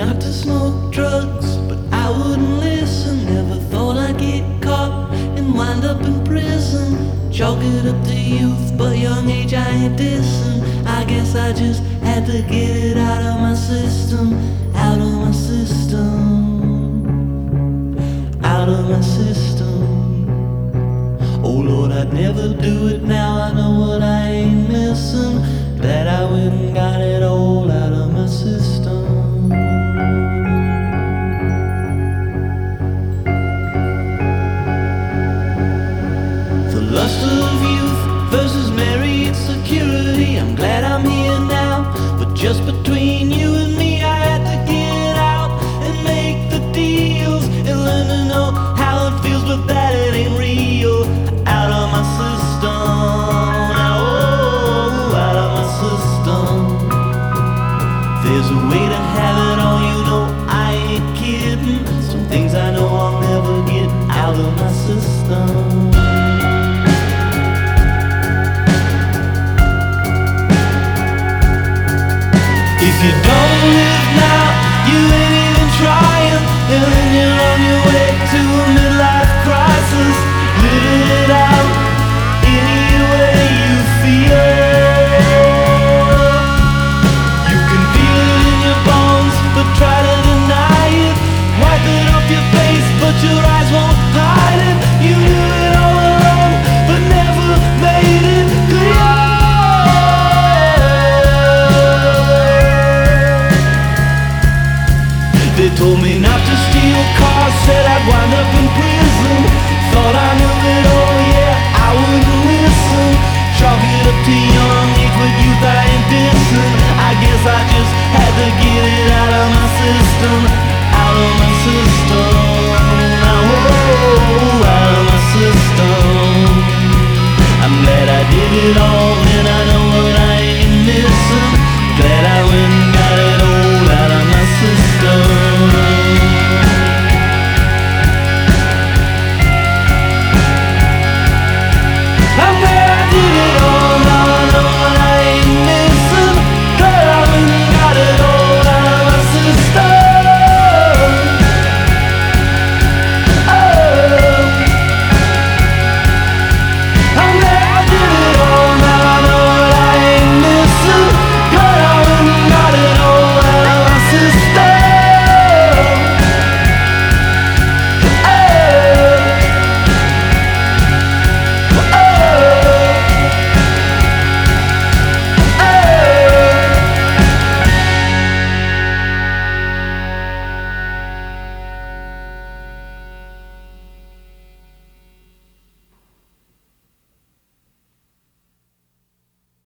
not to smoke drugs, but I wouldn't listen. Never thought I'd get caught and wind up in prison. Chalk it up to youth, but young age I ain't dissing. I guess I just had to get it out of my system. Out of my system. Out of my system. Oh Lord, I'd never do it now. I know what I ain't missing. That I went and got it all out of my system. The lust of youth versus married security. I'm glad I'm here now, but just between you and me, I had to get out and make the deals and learn to know how it feels, but that it ain't real. Out of my system. Out of my system. There's a way to have it all, you know I ain't kidding. Some things I know I'll never get out of my system. If you don't live now, you ain't even trying, and then you're on your way to a midlife crisis. Living it out any way you feel. You can feel it in your bones, but try to deny it. Wipe it off your face, but your eyes won't hide it. You knew it all along, but never made it clear. They told me not to steal cars, said I'd wind up in